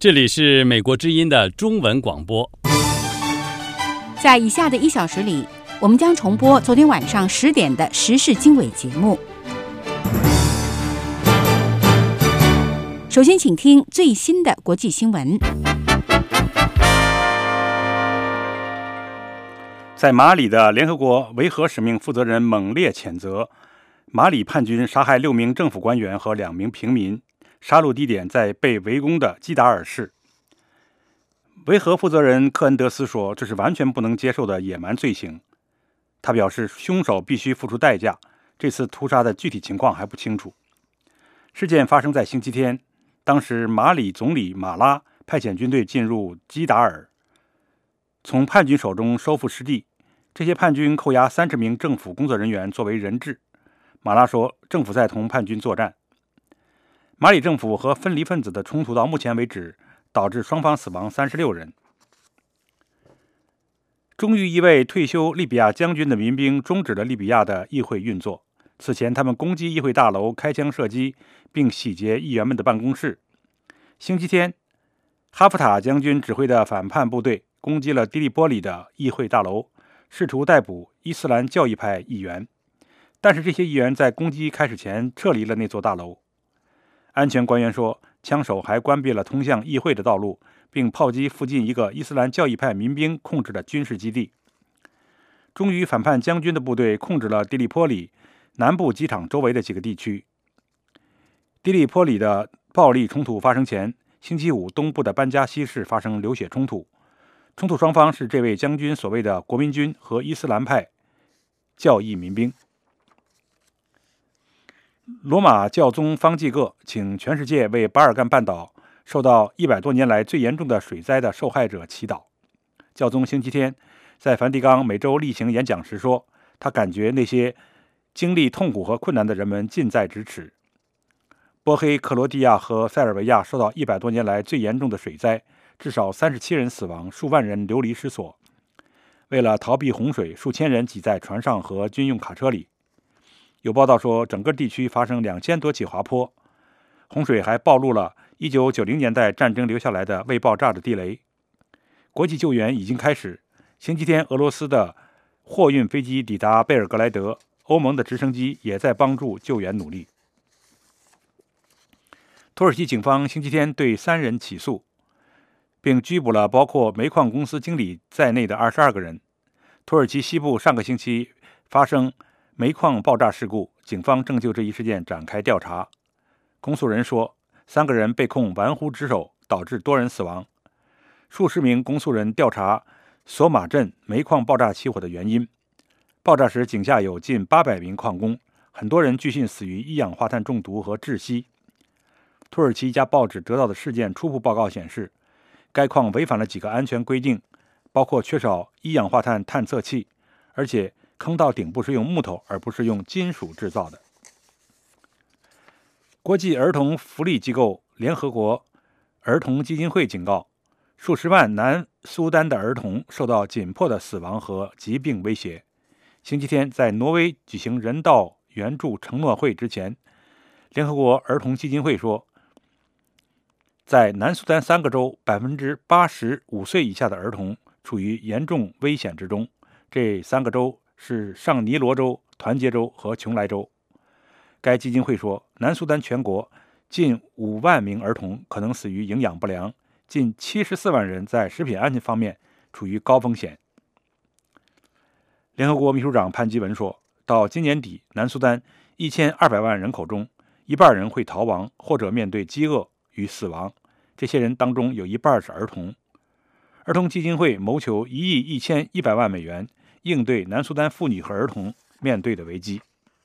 这里是美国之音的中文广播。 在以下的1小时里，我们将重播昨天晚上10点的时事经纬节目。首先请听最新的国际新闻。 在马里的联合国维和使命负责人猛烈谴责马里叛军杀害6名政府官员和2名平民，杀戮地点在被围攻的基达尔市。维和负责人克恩德斯说，这是完全不能接受的野蛮罪行。他表示，凶手必须付出代价，这次屠杀的具体情况还不清楚。事件发生在星期天，当时马里总理马拉派遣军队进入基达尔，从叛军手中收复失地。这些叛军扣押30名政府工作人员作为人质。马拉说，政府在同叛军作战。马里政府和分离分子的冲突到目前为止导致双方死亡36人。终于，一位退休利比亚将军的民兵终止了利比亚的议会运作。此前，他们攻击议会大楼，开枪射击，并洗劫议员们的办公室。星期天，哈夫塔将军指挥的反叛部队攻击了迪利波里的议会大楼，试图逮捕伊斯兰教义派议员，但是这些议员在攻击开始前撤离了那座大楼。安全官员说，枪手还关闭了通向议会的道路，并炮击附近一个伊斯兰教义派民兵控制的军事基地。终于，反叛将军的部队控制了迪利波里南部机场周围的几个地区。迪利波里的暴力冲突发生前，星期五东部的班加西市发生流血冲突，冲突双方是这位将军所谓的国民军和伊斯兰派教义民兵。罗马教宗方济各请全世界为巴尔干半岛受到100多年来最严重的水灾的受害者祈祷。教宗星期天在梵蒂冈每周例行演讲时说，他感觉那些经历痛苦和困难的人们近在咫尺。波黑、克罗地亚和塞尔维亚受到100多年来最严重的水灾，至少37人死亡，数万人流离失所。为了逃避洪水，数千人挤在船上和军用卡车里。有报道说，整个地区发生2000多起滑坡。洪水还暴露了1990年代战争留下来的未爆炸的地雷。国际救援已经开始。星期天，俄罗斯的货运飞机抵达贝尔格莱德，欧盟的直升机也在帮助救援努力。土耳其警方星期天对3人起诉，并拘捕了包括煤矿公司经理在内的22个人。土耳其西部上个星期发生煤矿爆炸事故，警方正就这一事件展开调查。公诉人说，3个人被控玩忽职守，导致多人死亡。数十名公诉人调查索马镇煤矿爆炸起火的原因。爆炸时井下有近800名矿工，很多人据信死于一氧化碳中毒和窒息。土耳其一家报纸得到的事件初步报告显示，该矿违反了几个安全规定，包括缺少一氧化碳探测器，而且坑道顶部是用木头而不是用金属制造的。国际儿童福利机构联合国儿童基金会警告，数十万南苏丹的儿童受到紧迫的死亡和疾病威胁。星期天，在挪威举行人道援助承诺会之前，联合国儿童基金会说，在南苏丹3个州，85%岁以下的儿童处于严重危险之中。这3个州是上尼罗州、团结州和琼莱州。该基金会说，南苏丹全国近5万名儿童可能死于营养不良，近74万人在食品安全方面处于高风险。联合国秘书长潘基文说，到今年底，南苏丹1200万人口中，一半人会逃亡或者面对饥饿与死亡，这些人当中有一半是儿童。儿童基金会谋求1亿1100万美元，应对南苏丹妇女和儿童面对的危机。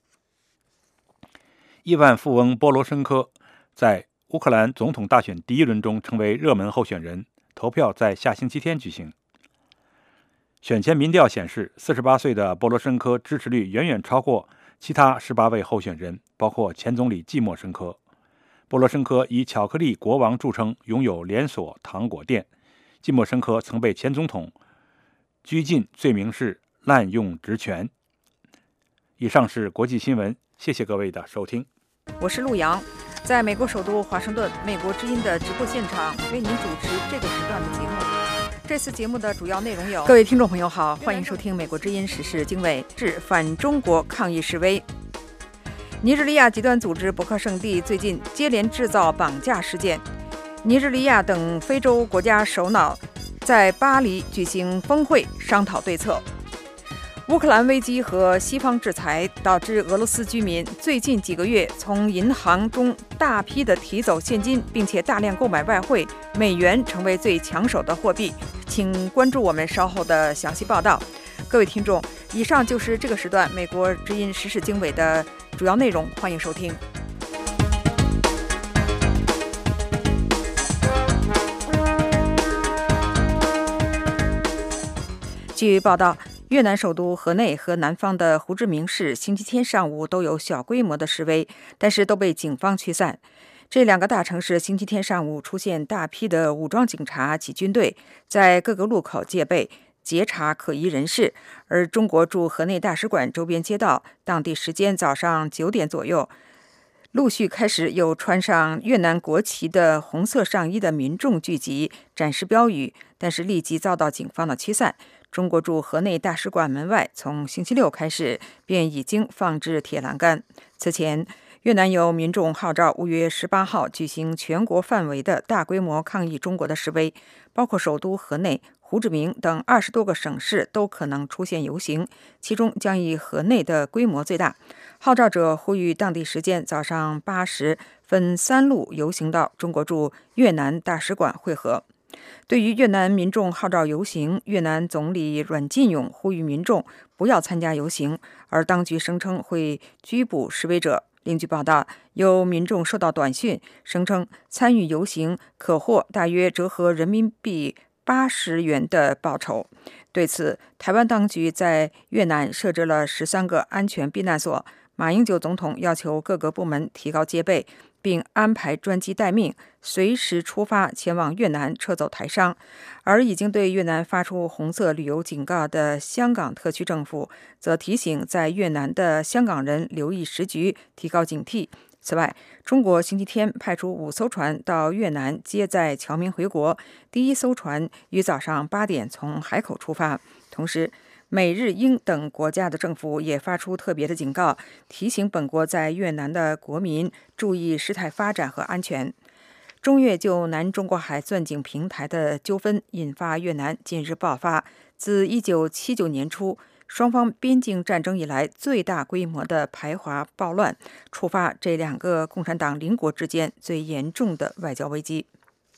亿万富翁波罗申科在乌克兰总统大选第1轮中成为热门候选人，投票在下星期天举行。选前民调显示，48岁的波罗申科支持率远远超过其他18位候选人，包括前总理季莫申科。波罗申科以巧克力国王著称，拥有连锁糖果店。季莫申科曾被前总统拘禁，罪名是滥用职权。以上是国际新闻，谢谢各位的收听。 我是陆阳。 在美国首都华盛顿，美国之音的直播现场为您主持这个时段的节目。这次节目的主要内容有：各位听众朋友好，欢迎收听美国之音时事经纬，至反中国抗议示威。尼日利亚极端组织博克圣地最近接连制造绑架事件，尼日利亚等非洲国家首脑在巴黎举行峰会商讨对策。乌克兰危机和西方制裁导致俄罗斯居民最近几个月从银行中大批的提走现金，并且大量购买外汇，美元成为最抢手的货币。请关注我们稍后的详细报道。各位听众，以上就是这个时段美国之音时事经纬的主要内容，欢迎收听。据报道，越南首都河内和南方的胡志明市星期天上午都有小规模的示威，但是都被警方驱散。这两个大城市星期天上午出现大批的武装警察及军队，在各个路口戒备截查可疑人士，而中国驻河内大使馆周边街道当地时间早上9点左右陆续开始有穿上越南国旗的红色上衣的民众聚集展示标语，但是立即遭到警方的驱散。中国驻河内大使馆门外从星期六开始便已经放置铁栏杆。此前，越南有民众号召5月18号举行全国范围的大规模抗议中国的示威，包括首都河内、胡志明等20多个省市都可能出现游行，其中将以河内的规模最大。号召者呼吁当地时间早上8时分3路游行到中国驻越南大使馆会合。对于越南民众号召游行，越南总理阮晋勇呼吁民众不要参加游行，而当局声称会拘捕示威者。另据报道，有民众收到短讯，声称参与游行可获大约折合人民币80元的报酬。对此，台湾当局在越南设置了13个安全避难所。马英九总统要求各个部门提高戒备，并安排专机待命，随时出发前往越南撤走台商。而已经对越南发出红色旅游警告的香港特区政府，则提醒在越南的香港人留意时局，提高警惕。此外，中国星期天派出5艘船到越南接载侨民回国，第一艘船于早上8点从海口出发。同时，美日英等国家的政府也发出特别的警告，提醒本国在越南的国民注意事态发展和安全。中越就南中国海钻井平台的纠纷引发越南近日爆发自1979年初双方边境战争以来最大规模的排华暴乱，触发这2个共产党邻国之间最严重的外交危机。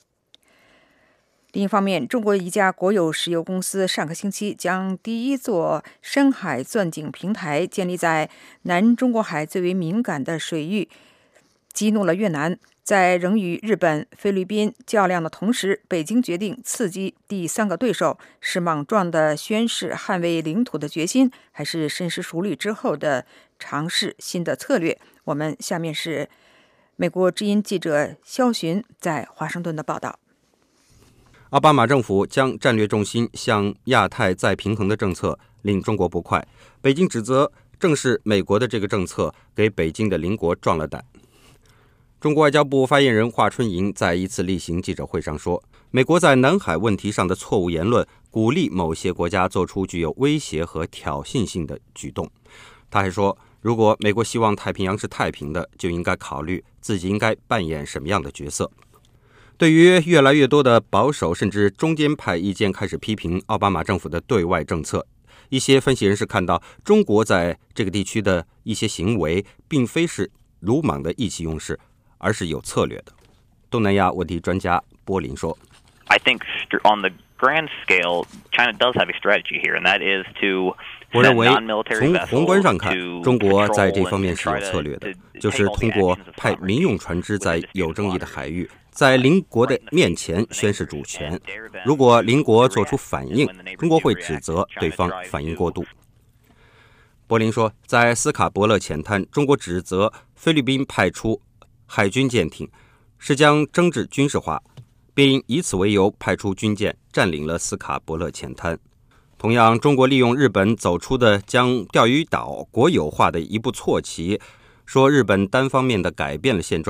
另一方面，中国一家国有石油公司上个星期将第一座深海钻井平台建立在南中国海最为敏感的水域，激怒了越南。在仍与日本、菲律宾较量的同时，北京决定刺激第3个对手，是莽撞的宣示捍卫领土的决心，还是深思熟虑之后的尝试新的策略？我们下面是美国之音记者肖寻在华盛顿的报道。 奥巴马政府将战略重心向亚太再平衡的政策令中国不快，北京指责正是美国的这个政策给北京的邻国壮了胆。中国外交部发言人华春莹在一次例行记者会上说，美国在南海问题上的错误言论鼓励某些国家做出具有威胁和挑衅性的举动。他还说，如果美国希望太平洋是太平的，就应该考虑自己应该扮演什么样的角色。对于越来越多的保守甚至中间派意见开始批评奥巴马政府的对外政策，一些分析人士看到中国在这个地区的一些行为并非是鲁莽的意气用事，而是有策略的。东南亚问题专家波林说， I think on the grand scale, China does have a strategy here, and that is to 我认为从宏观上看，中国在这方面是有策略的，就是通过派民用船只在有争议的海域，在邻国的面前宣示主权。如果邻国做出反应，中国会指责对方反应过度。柏林说，在斯卡伯勒浅滩，中国指责菲律宾派出海军舰艇，是将争执军事化，并以此为由派出军舰占领了斯卡伯勒浅滩。同样，中国利用日本走出的将钓鱼岛国有化的一步错棋，说日本单方面的改变了现状，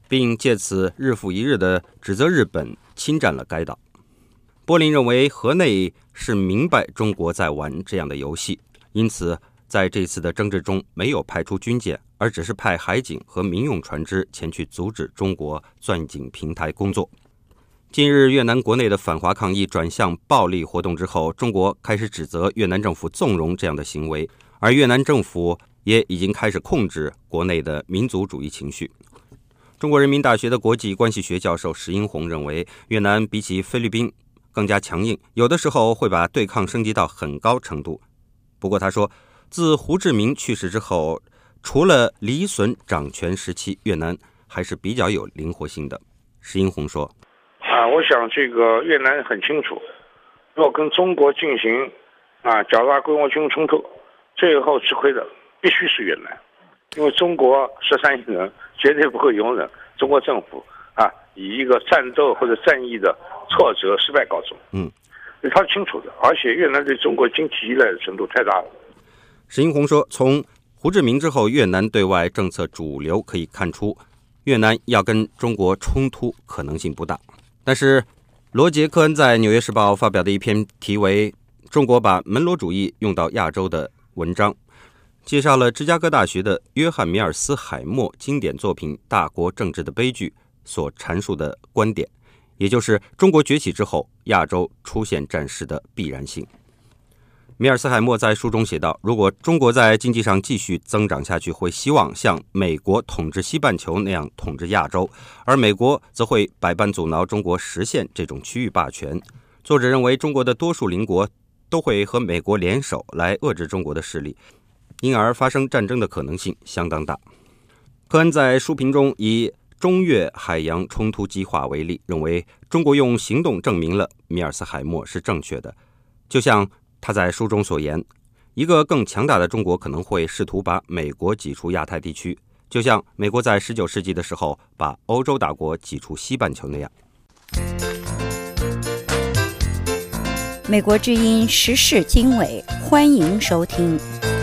并借此日复一日地指责日本侵占了该岛。柏林认为河内是明白中国在玩这样的游戏，因此在这次的争执中没有派出军舰，而只是派海警和民用船只前去阻止中国钻井平台工作。近日越南国内的反华抗议转向暴力活动之后，中国开始指责越南政府纵容这样的行为，而越南政府也已经开始控制国内的民族主义情绪。中国人民大学的国际关系学教授石英红认为，越南比起菲律宾更加强硬，有的时候会把对抗升级到很高程度。不过他说，自胡志明去世之后，除了李隼掌权时期，越南还是比较有灵活性的。石英红说， 我想这个越南很清楚，若跟中国进行较大规模军事冲突，最后吃亏的必须是越南，因为中国13亿人绝对不会容忍中国政府以一个战斗或者战役的挫折失败告终。他是清楚的，而且越南对中国经济依赖的程度太大了。 石英红说，从胡志明之后越南对外政策主流可以看出，越南要跟中国冲突可能性不大。但是罗杰·科恩在《纽约时报》发表的一篇题为《中国把门罗主义用到亚洲》的文章，介绍了芝加哥大学的约翰·米尔斯海默经典作品《大国政治的悲剧》所阐述的观点，也就是中国崛起之后亚洲出现战事的必然性。米尔斯海默在书中写道，如果中国在经济上继续增长下去，会希望像美国统治西半球那样统治亚洲，而美国则会百般阻挠中国实现这种区域霸权。作者认为，中国的多数邻国都会和美国联手来遏制中国的势力，因而发生战争的可能性相当大。科恩在书评中以中越海洋冲突激化为例，认为中国用行动证明了米尔斯海默是正确的。就像他在书中所言，一个更强大的中国可能会试图把美国挤出亚太地区，就像美国在19世纪的时候把欧洲大国挤出西半球那样。 美国之音时事经纬，欢迎收听。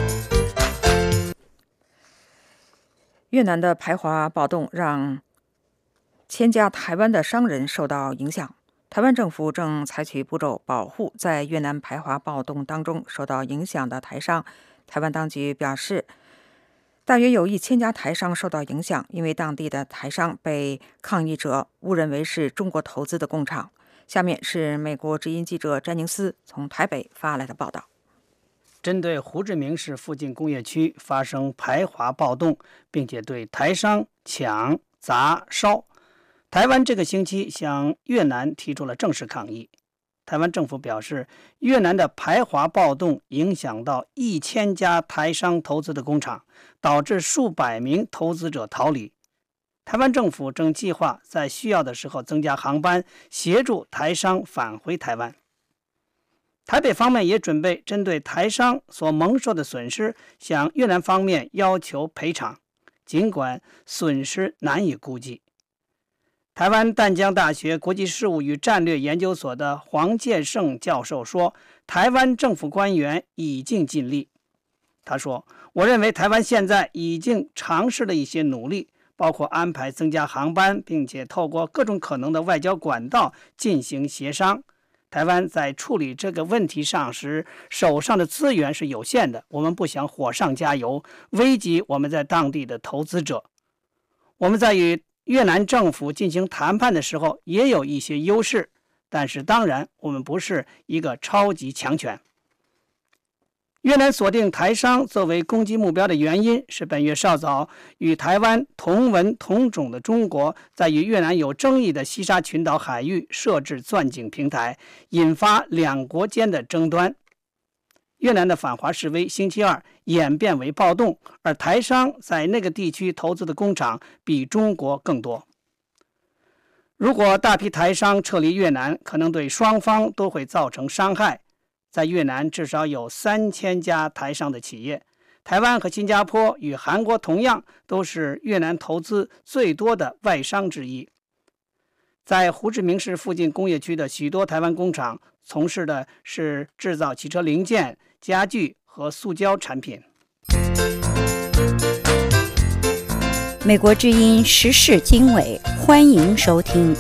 越南的排华暴动让千家台湾的商人受到影响。台湾政府正采取步骤保护在越南排华暴动当中受到影响的台商。台湾当局表示，大约有1000家台商受到影响，因为当地的台商被抗议者误认为是中国投资的工厂。下面是美国之音记者詹宁斯从台北发来的报道。 针对胡志明市附近工业区发生排华暴动，并且对台商抢砸烧，台湾这个星期向越南提出了正式抗议。台湾政府表示，越南的排华暴动影响到1000家台商投资的工厂，导致数百名投资者逃离。台湾政府正计划在需要的时候增加航班，协助台商返回台湾。台北方面也准备针对台商所蒙受的损失，向越南方面要求赔偿，尽管损失难以估计。台湾淡江大学国际事务与战略研究所的黄介胜教授说，台湾政府官员已经尽力。他说，我认为台湾现在已经尝试了一些努力，包括安排增加航班，并且透过各种可能的外交管道进行协商。台湾在处理这个问题上时，手上的资源是有限的，我们不想火上加油，危及我们在当地的投资者。我们在与越南政府进行谈判的时候也有一些优势，但是当然我们不是一个超级强权。越南锁定台商作为攻击目标的原因是，本月稍早与台湾同文同种的中国在与越南有争议的西沙群岛海域设置钻井平台，引发两国间的争端。越南的反华示威星期二演变为暴动，而台商在那个地区投资的工厂比中国更多。如果大批台商撤离越南，可能对双方都会造成伤害。在越南至少有3000家台商的企业，台湾和新加坡与韩国同样都是越南投资最多的外商之一。在胡志明市附近工业区的许多台湾工厂从事的是制造汽车零件、家具和塑胶产品。 美国之音时事经纬，欢迎收听。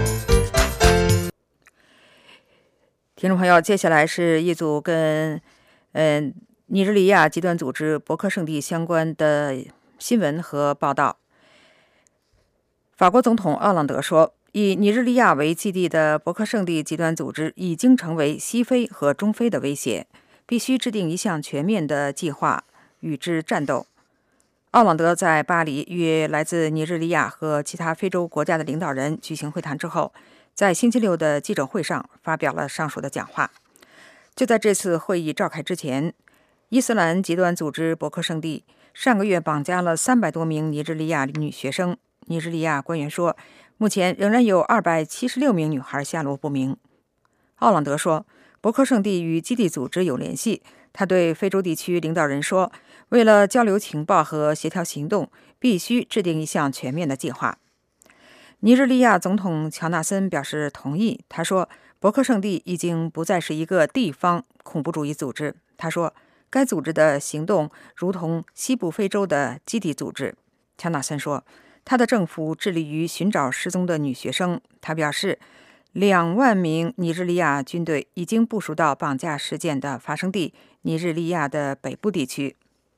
听众朋友，接下来是一组跟尼日利亚极端组织博克圣地相关的新闻和报道。法国总统奥朗德说，以尼日利亚为基地的博克圣地极端组织已经成为西非和中非的威胁，必须制定一项全面的计划与之战斗。奥朗德在巴黎与来自尼日利亚和其他非洲国家的领导人举行会谈之后，在星期六的记者会上发表了上述的讲话。就在这次会议召开之前，伊斯兰极端组织博克圣地上个月绑架了300多名尼日利亚女学生。尼日利亚官员说，目前仍然有276名女孩下落不明。奥朗德说，博克圣地与基地组织有联系。他对非洲地区领导人说，为了交流情报和协调行动，必须制定一项全面的计划。尼日利亚总统乔纳森表示同意。他说，博克圣地已经不再是一个地方恐怖主义组织。他说，该组织的行动如同西部非洲的基地组织。乔纳森说，他的政府致力于寻找失踪的女学生。他表示，2万名尼日利亚军队已经部署到绑架事件的发生地尼日利亚的北部地区。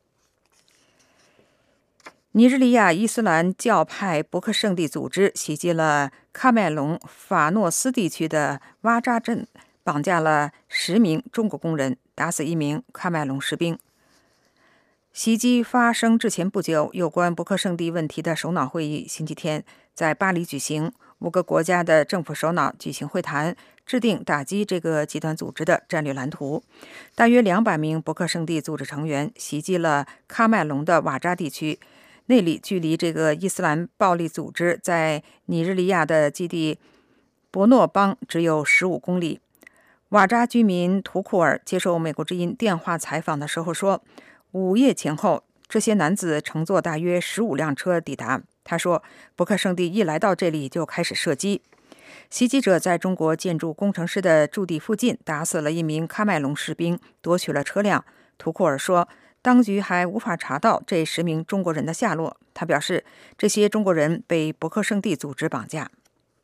尼日利亚伊斯兰教派博克圣地组织袭击了喀麦隆法诺斯地区的瓦扎镇，绑架了10名中国工人，打死1名喀麦隆士兵。袭击发生之前不久，有关博克圣地问题的首脑会议星期天在巴黎举行，5个国家的政府首脑举行会谈，制定打击这个极端组织的战略蓝图。大约200名博克圣地组织成员袭击了喀麦隆的瓦扎地区，那里距离这个伊斯兰暴力组织在尼日利亚的基地博诺邦只有15公里。瓦扎居民图库尔接受美国之音电话采访的时候说，午夜前后，这些男子乘坐大约15辆车抵达。他说，博克圣地一来到这里就开始射击。袭击者在中国建筑工程师的驻地附近打死了1名喀麦隆士兵，夺取了车辆。图库尔说，当局还无法查到这10名中国人的下落。他表示，这些中国人被博克圣地组织绑架。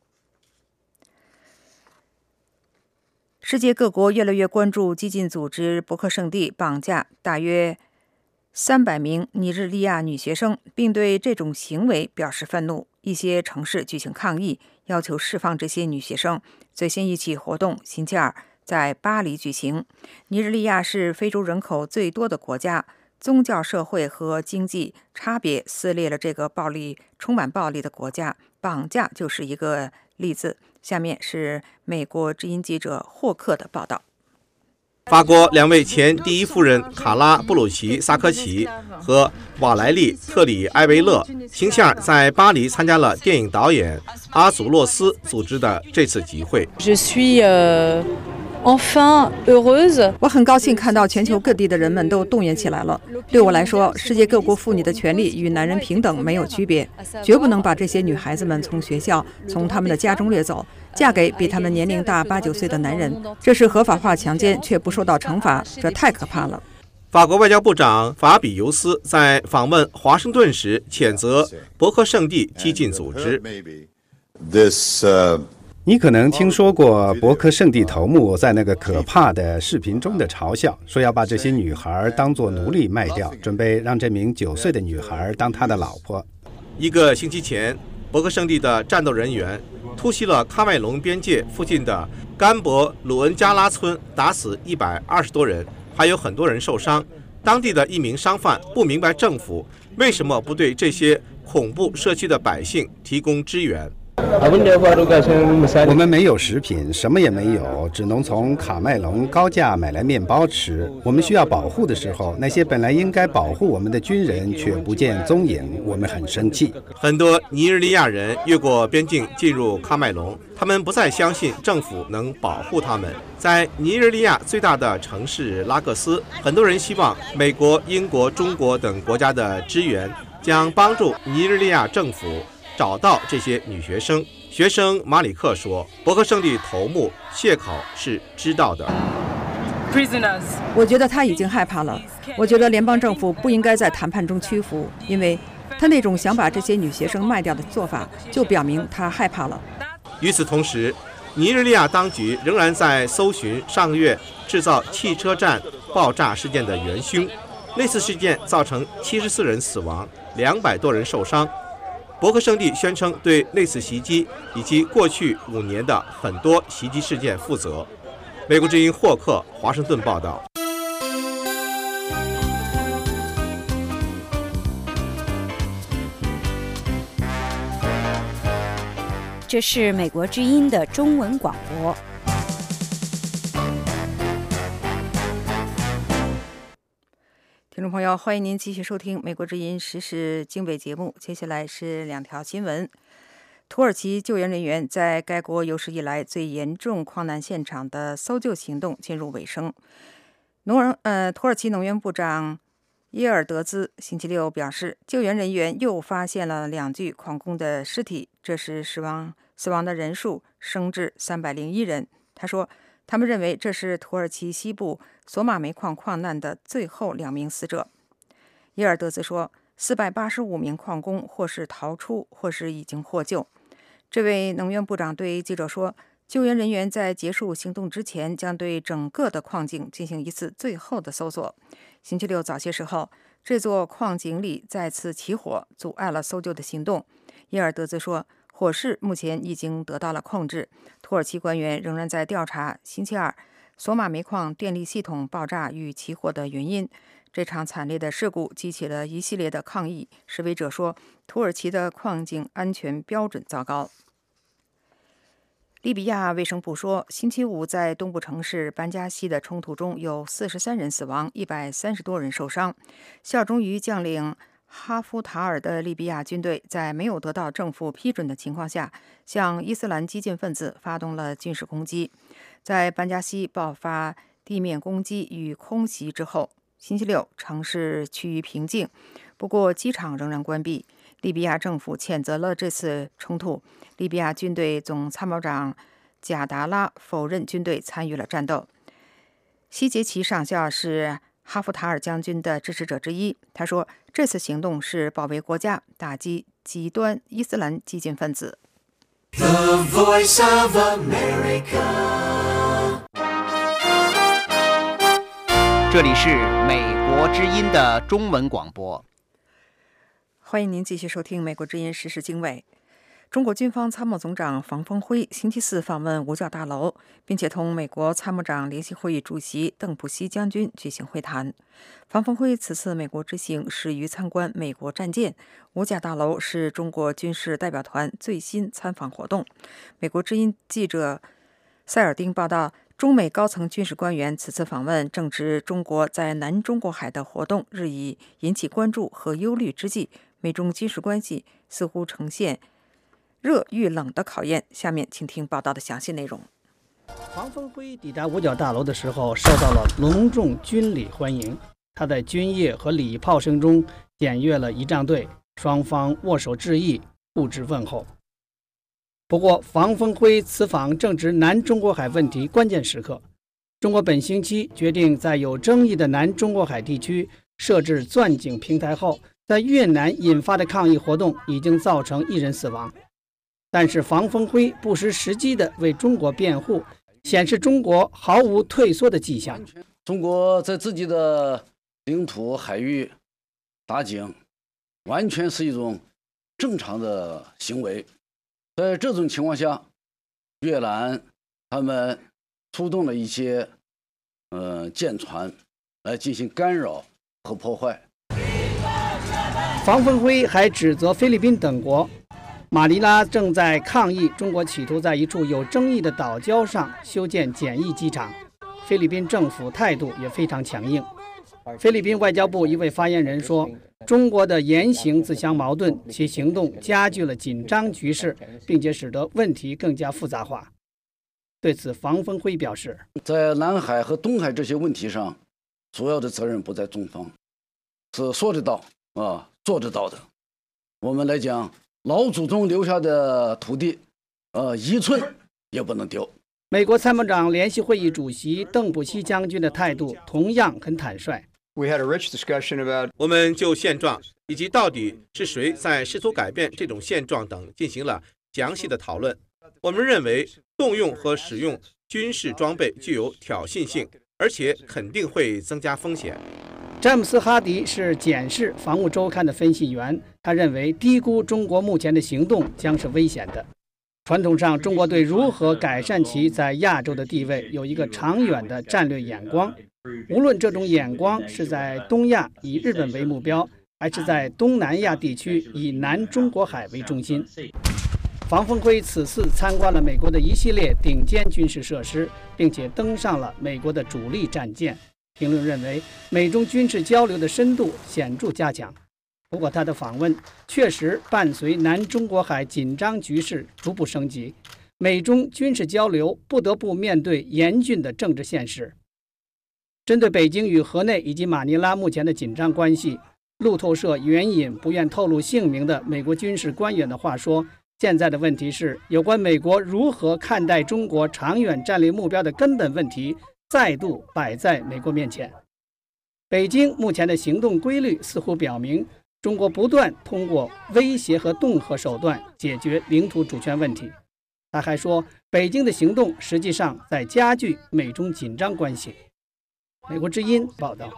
世界各国越来越关注激进组织博克圣地绑架大约300名尼日利亚女学生，并对这种行为表示愤怒。一些城市举行抗议，要求释放这些女学生。最新一起活动星期二在巴黎举行。尼日利亚是非洲人口最多的国家，宗教、社会和经济差别撕裂了这个充满暴力的国家，绑架就是一个例子。下面是美国之音记者霍克的报道。 法国2位前第一夫人卡拉·布鲁奇·萨科齐和瓦莱丽·特里埃维勒星期二在巴黎参加了电影导演阿祖洛斯组织的这次集会。 我很高兴看到全球各地的人们都动员起来了。对我来说，世界各国妇女的权利与男人平等没有区别，绝不能把这些女孩子们从学校、从他们的家中掠走，嫁给比他们年龄大8、9岁的男人。这是合法化强奸却不受到惩罚，这太可怕了。 法国外交部长法比尤斯在访问华盛顿时谴责博克圣地激进组织。 你可能听说过博克圣地头目在那个可怕的视频中的嘲笑，说要把这些女孩当作奴隶卖掉，准备让这名9岁的女孩当他的老婆。 1个星期前，博克圣地的战斗人员突袭了喀麦隆边界附近的甘博鲁恩加拉村，打死120多人，还有很多人受伤。当地的一名商贩不明白政府为什么不对这些恐怖社区的百姓提供支援。 我们没有食品，什么也没有，只能从卡麦隆高价买来面包吃。我们需要保护的时候，那些本来应该保护我们的军人却不见踪影，我们很生气。 很多尼日利亚人越过边境进入喀麦隆，他们不再相信政府能保护他们。在尼日利亚最大的城市拉各斯，很多人希望美国、英国、中国等国家的支援将帮助尼日利亚政府找到这些女学生。学生马里克说，博克圣地头目谢考是知道的。 我觉得他已经害怕了。我觉得联邦政府不应该在谈判中屈服，因为他那种想把这些女学生卖掉的做法，就表明他害怕了。 与此同时，尼日利亚当局仍然在搜寻上个月制造汽车站爆炸事件的元凶。那次事件造成74人死亡，200多人受伤。伯克圣地宣称对那次袭击以及过去5年的很多袭击事件负责。美国之音霍克华盛顿报道。 这是美国之音的中文广播。 听众朋友，欢迎您继续收听美国之音时事经纬节目。接下来是2条新闻。土耳其救援人员在该国有史以来最严重矿难现场的搜救行动进入尾声。土耳其能源部长耶尔德兹星期六表示，救援人员又发现了2具矿工的尸体，这时死亡的人数升至301人。他说，他们认为这是土耳其西部索马煤矿矿难的最后2名死者。耶尔德兹说，485名矿工或是逃出，或是已经获救。这位能源部长对记者说，救援人员在结束行动之前将对整个的矿井进行一次最后的搜索。星期六早些时候，这座矿井里再次起火，阻碍了搜救的行动。耶尔德兹说，火势目前已经得到了控制。土耳其官员仍然在调查星期二索马煤矿电力系统爆炸与起火的原因。这场惨烈的事故激起了一系列的抗议。示威者说，土耳其的矿井安全标准糟糕。利比亚卫生部说，星期五在东部城市班加西的冲突中有43人死亡，130多人受伤。效忠于将领哈夫塔尔的利比亚军队在没有得到政府批准的情况下，向伊斯兰激进分子发动了军事攻击。在班加西爆发地面攻击与空袭之后，星期六城市趋于平静，不过机场仍然关闭。利比亚政府谴责了这次冲突。利比亚军队总参谋长贾达拉否认军队参与了战斗。西杰奇上校是哈夫塔尔将军的支持者之一。他说，这次行动是保卫国家，打击极端伊斯兰激进分子。 The Voice of America。 这里是美国之音的中文广播。 欢迎您继续收听美国之音时事经纬。中国军方参谋总长房峰辉星期四访问五角大楼，并且同美国参谋长联席会议主席邓普西将军举行会谈。房峰辉此次美国之行始于参观美国战舰，五角大楼是中国军事代表团最新参访活动。美国之音记者塞尔丁报道，中美高层军事官员此次访问正值中国在南中国海的活动日益引起关注和忧虑之际，美中军事关系似乎呈现热遇冷的考验。下面请听报道的详细内容。 房峰辉抵达五角大楼的时候，受到了隆重军礼欢迎。他在军乐和礼炮声中检阅了仪仗队，双方握手致意，互致问候。不过，房峰辉此访正值南中国海问题关键时刻。中国本星期决定在有争议的南中国海地区设置钻井平台后，在越南引发的抗议活动已经造成1人死亡。但是房峰辉不失时机地为中国辩护，显示中国毫无退缩的迹象。 中国在自己的领土海域打井，完全是一种正常的行为。在这种情况下，越南他们出动了一些舰船来进行干扰和破坏。 房峰辉还指责菲律宾等国，马尼拉正在抗议中国企图在一处有争议的岛礁上修建简易机场。菲律宾政府态度也非常强硬。菲律宾外交部一位发言人说，中国的言行自相矛盾，其行动加剧了紧张局势，并且使得问题更加复杂化。对此，房峰辉表示， 在南海和东海这些问题上，主要的责任不在中方，是说得到做得到的。我们来讲，老祖宗留下的土地一寸也不能丢。 美国参谋长联席会议主席邓普西将军的态度同样很坦率。 我们就现状以及到底是谁在试图改变这种现状等进行了详细的讨论。我们认为动用和使用军事装备具有挑衅性，而且肯定会增加风险。 詹姆斯·哈迪是检视防务周刊的分析员，他认为低估中国目前的行动将是危险的。传统上，中国对如何改善其在亚洲的地位有一个长远的战略眼光，无论这种眼光是在东亚以日本为目标，还是在东南亚地区以南中国海为中心。房峰辉此次参观了美国的一系列顶尖军事设施，并且登上了美国的主力战舰。评论认为，美中军事交流的深度显著加强。不过，他的访问确实伴随南中国海紧张局势逐步升级，美中军事交流不得不面对严峻的政治现实。针对北京与河内以及马尼拉目前的紧张关系，路透社援引不愿透露姓名的美国军事官员的话说，现在的问题是，有关美国如何看待中国长远战略目标的根本问题再度摆在美国面前。北京目前的行动规律似乎表明，中国不断通过威胁和恫吓手段解决领土主权问题。他还说，北京的行动实际上在加剧美中紧张关系。美国之音报道。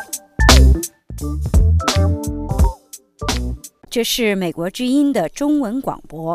这是美国之音的中文广播。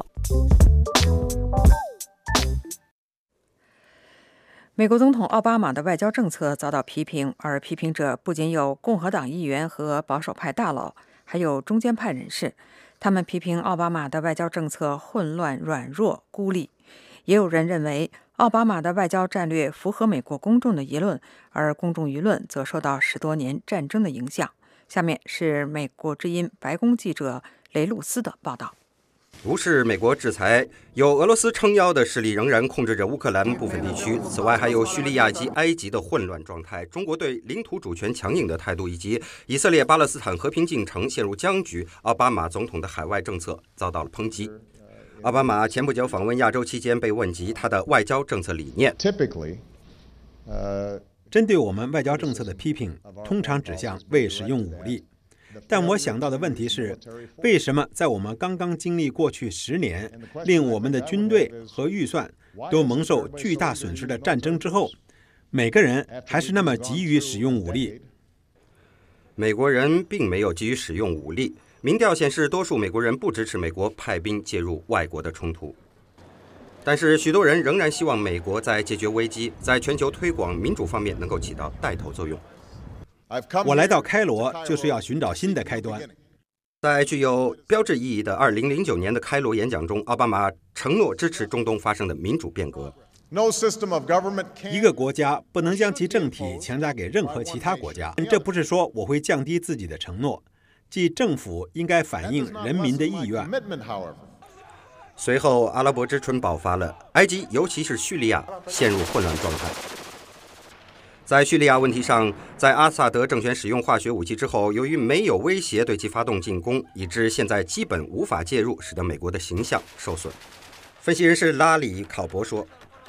美国总统奥巴马的外交政策遭到批评，而批评者不仅有共和党议员和保守派大佬，还有中间派人士。他们批评奥巴马的外交政策混乱、软弱、孤立。也有人认为奥巴马的外交战略符合美国公众的舆论，而公众舆论则受到10多年战争的影响。下面是美国之音白宫记者雷鲁斯的报道。 无视美国制裁，有俄罗斯撑腰的势力仍然控制着乌克兰部分地区。此外，还有叙利亚及埃及的混乱状态，中国对领土主权强硬的态度，以及以色列巴勒斯坦和平进程陷入僵局。奥巴马总统的海外政策遭到了抨击。奥巴马前不久访问亚洲期间被问及他的外交政策理念。 针对我们外交政策的批评，通常指向未使用武力。但我想到的问题是，为什么在我们刚刚经历过去10年，令我们的军队和预算都蒙受巨大损失的战争之后，每个人还是那么急于使用武力？ 美国人并没有急于使用武力。民调显示，多数美国人不支持美国派兵介入外国的冲突。但是许多人仍然希望美国在解决危机、在全球推广民主方面能够起到带头作用。 我来到开罗就是要寻找新的开端。 在具有标志意义的2009年的开罗演讲中，奥巴马承诺支持中东发生的民主变革。 一个国家不能将其政体强加给任何其他国家，这不是说我会降低自己的承诺，即政府应该反映人民的意愿。 随后，阿拉伯之春爆发了，埃及尤其是叙利亚陷入混乱状态。在叙利亚问题上，在阿萨德政权使用化学武器之后，由于没有威胁对其发动进攻，以致现在基本无法介入，使得美国的形象受损。分析人士拉里·考伯说，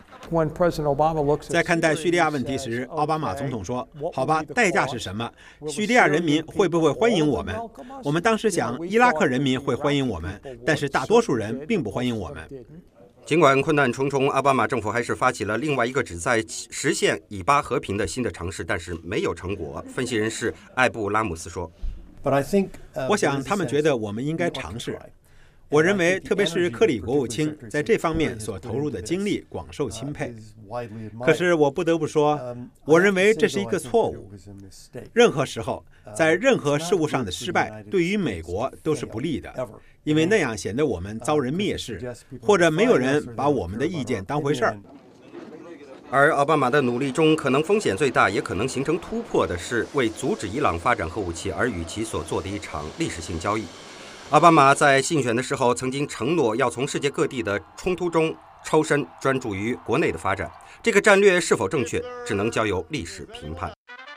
在看待叙利亚问题时，奥巴马总统说：“好吧，代价是什么？叙利亚人民会不会欢迎我们？我们当时想，伊拉克人民会欢迎我们，但是大多数人并不欢迎我们。” 尽管困难重重，奥巴马政府还是发起了另外一个旨在实现以巴和平的新的尝试，但是没有成果。分析人士艾布拉姆斯说：“ 我想他们觉得我们应该尝试。我认为，特别是克里国务卿在这方面所投入的精力广受钦佩。可是我不得不说，我认为这是一个错误。任何时候，在任何事务上的失败，对于美国都是不利的，因为那样显得我们遭人蔑视，或者没有人把我们的意见当回事儿。” 而奥巴马的努力中，可能风险最大，也可能形成突破的是为阻止伊朗发展核武器而与其所做的一场历史性交易。奥巴马在竞选的时候曾经承诺要从世界各地的冲突中抽身，专注于国内的发展。这个战略是否正确，只能交由历史评判。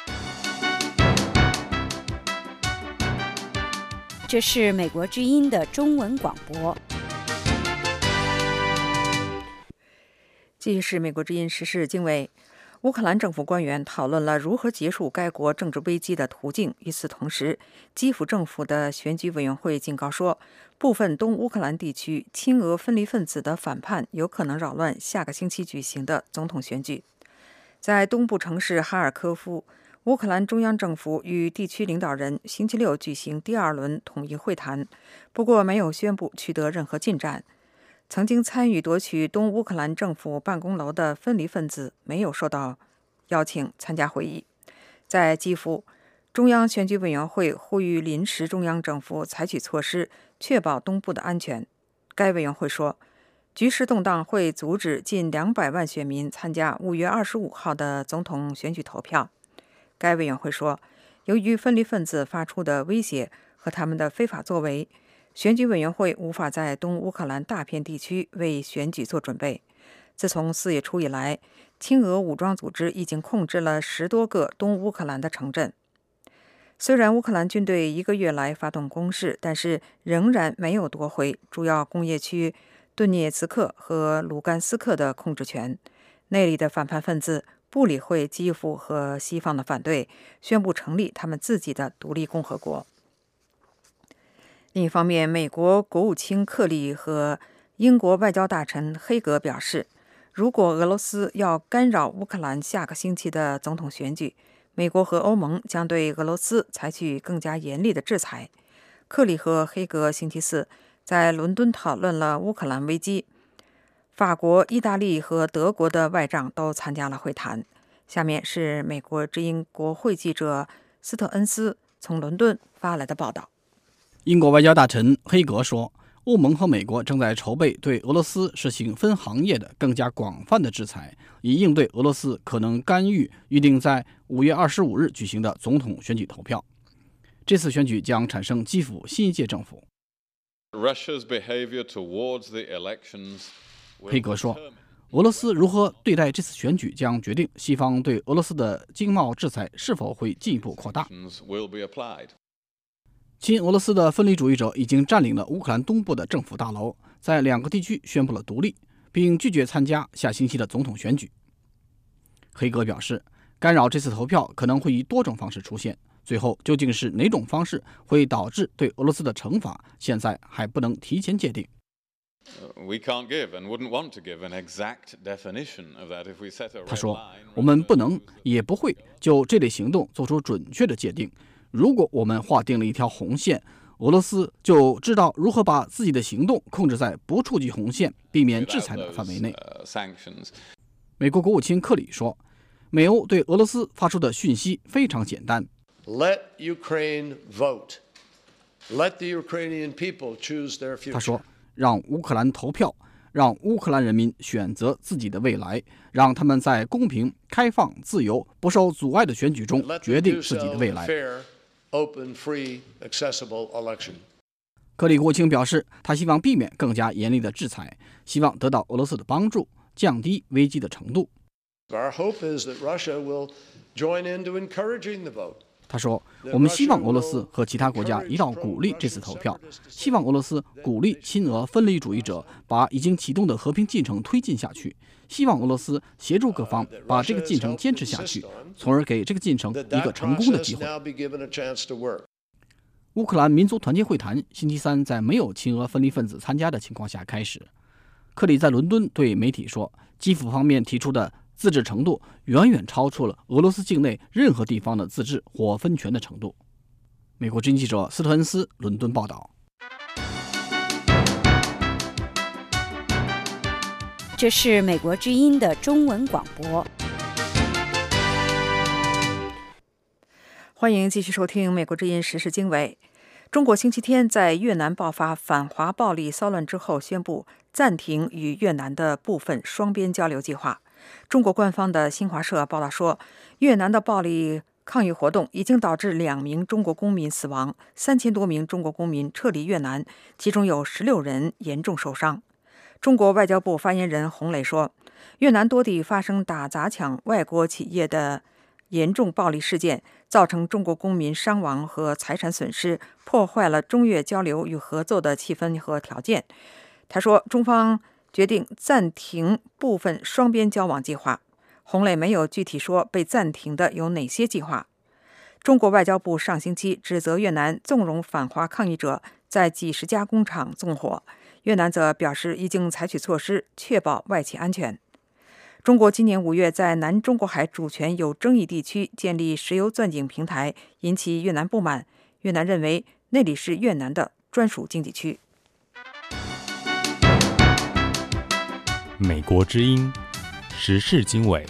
这是美国之音的中文广播。 继续是美国之音时事经纬。 乌克兰政府官员讨论了如何结束该国政治危机的途径。与此同时，基辅政府的选举委员会警告说，部分东乌克兰地区亲俄分离分子的反叛有可能扰乱下个星期举行的总统选举。在东部城市哈尔科夫，乌克兰中央政府与地区领导人星期六举行第2轮统一会谈，不过没有宣布取得任何进展。曾经参与夺取东乌克兰政府办公楼的分离分子没有受到邀请参加会议。在基辅，中央选举委员会呼吁临时中央政府采取措施，确保东部的安全。该委员会说，局势动荡会阻止近200万选民参加5月25号的总统选举投票。该委员会说，由于分离分子发出的威胁和他们的非法作为，选举委员会无法在东乌克兰大片地区为选举做准备。自从4月初以来，亲俄武装组织已经控制了10多个东乌克兰的城镇。虽然乌克兰军队1个月来发动攻势，但是仍然没有夺回主要工业区顿涅茨克和卢甘斯克的控制权。那里的反叛分子不理会基辅和西方的反对，宣布成立他们自己的独立共和国。另一方面，美国国务卿克利和英国外交大臣黑格表示，如果俄罗斯要干扰乌克兰下个星期的总统选举，美国和欧盟将对俄罗斯采取更加严厉的制裁。克利和黑格星期四在伦敦讨论了乌克兰危机。法国、意大利和德国的外长都参加了会谈。下面是美国之音国会记者斯特恩斯从伦敦发来的报道。 英国外交大臣黑格说，欧盟和美国正在筹备对俄罗斯实行分行业的更加广泛的制裁，以应对俄罗斯可能干预预定在5月25日举行的总统选举投票。这次选举将产生基辅新一届政府。黑格说，俄罗斯如何对待这次选举将决定西方对俄罗斯的经贸制裁是否会进一步扩大。亲俄罗斯的分离主义者已经占领了乌克兰东部的政府大楼，在2个地区宣布了独立，并拒绝参加下星期的总统选举。黑格表示，干扰这次投票可能会以多种方式出现，最后究竟是哪种方式会导致对俄罗斯的惩罚，现在还不能提前界定。他说，我们不能也不会就这类行动做出准确的界定。如果我们划定了一条红线，俄罗斯就知道如何把自己的行动控制在不触及红线、避免制裁的范围内。美国国务卿克里说，美欧对俄罗斯发出的讯息非常简单。 Let Ukraine vote. Let the Ukrainian people choose their future. 他说，让乌克兰投票，让乌克兰人民选择自己的未来，让他们在公平、开放、自由、不受阻碍的选举中决定自己的未来。 Open, free, accessible election. 克里国务卿表示，他希望避免更加严厉的制裁，希望得到俄罗斯的帮助，降低危机的程度。 Our hope is that Russia will join into encouraging the vote. 他说，我们希望俄罗斯和其他国家一道鼓励这次投票，希望俄罗斯鼓励亲俄分离主义者把已经启动的和平进程推进下去，希望俄罗斯协助各方把这个进程坚持下去，从而给这个进程一个成功的机会。乌克兰民族团结会谈星期三在没有亲俄分离分子参加的情况下开始。克里在伦敦对媒体说，基辅方面提出的自治程度远远超出了俄罗斯境内任何地方的自治或分权的程度。美国之音记者斯特恩斯伦敦报道。 这是美国之音的中文广播。 欢迎继续收听美国之音时事经纬。中国星期天在越南爆发反华暴力骚乱之后，宣布暂停与越南的部分双边交流计划。中国官方的新华社报道说，越南的暴力抗议活动已经导致2名中国公民死亡，3000多名中国公民撤离越南，其中有16人严重受伤。中国外交部发言人洪磊说，越南多地发生打砸抢外国企业的严重暴力事件，造成中国公民伤亡和财产损失，破坏了中越交流与合作的气氛和条件。他说，中方决定暂停部分双边交往计划。 洪磊没有具体说被暂停的有哪些计划。中国外交部上星期指责越南纵容反华抗议者在几十家工厂纵火，越南则表示已经采取措施确保外企安全。中国今年5月在南中国海主权有争议地区建立石油钻井平台，引起越南不满。越南认为那里是越南的专属经济区。 美国之音时事经纬。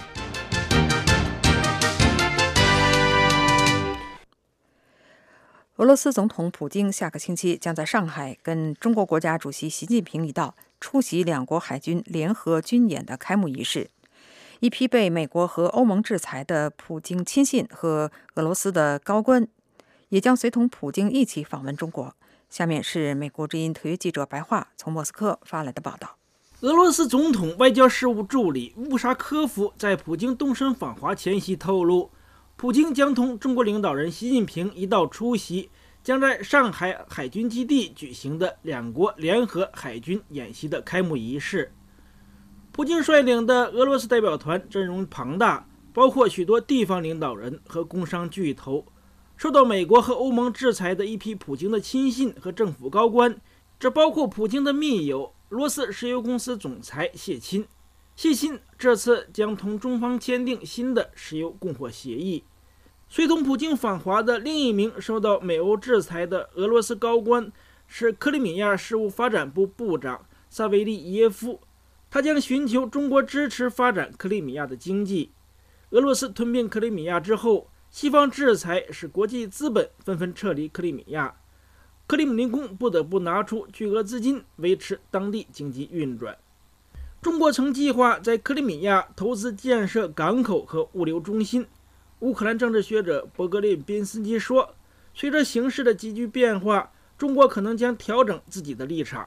俄罗斯总统普京下个星期将在上海跟中国国家主席习近平一道出席两国海军联合军演的开幕仪式。一批被美国和欧盟制裁的普京亲信和俄罗斯的高官也将随同普京一起访问中国。下面是美国之音特约记者白桦从莫斯科发来的报道。 俄罗斯总统外交事务助理乌沙科夫在普京动身访华前夕透露，普京将同中国领导人习近平一道出席将在上海海军基地举行的两国联合海军演习的开幕仪式。普京率领的俄罗斯代表团阵容庞大，包括许多地方领导人和工商巨头，受到美国和欧盟制裁的一批普京的亲信和政府高官，这包括普京的密友俄罗斯石油公司总裁谢钦。谢钦这次将同中方签订新的石油供货协议。随同普京访华的另一名受到美欧制裁的俄罗斯高官是克里米亚事务发展部部长萨维利耶夫，他将寻求中国支持发展克里米亚的经济。俄罗斯吞并克里米亚之后，西方制裁使国际资本纷纷撤离克里米亚，克里姆林宫不得不拿出巨额资金维持当地经济运转。中国曾计划在克里米亚投资建设港口和物流中心。乌克兰政治学者博格列宾斯基说，随着形势的急剧变化，中国可能将调整自己的立场。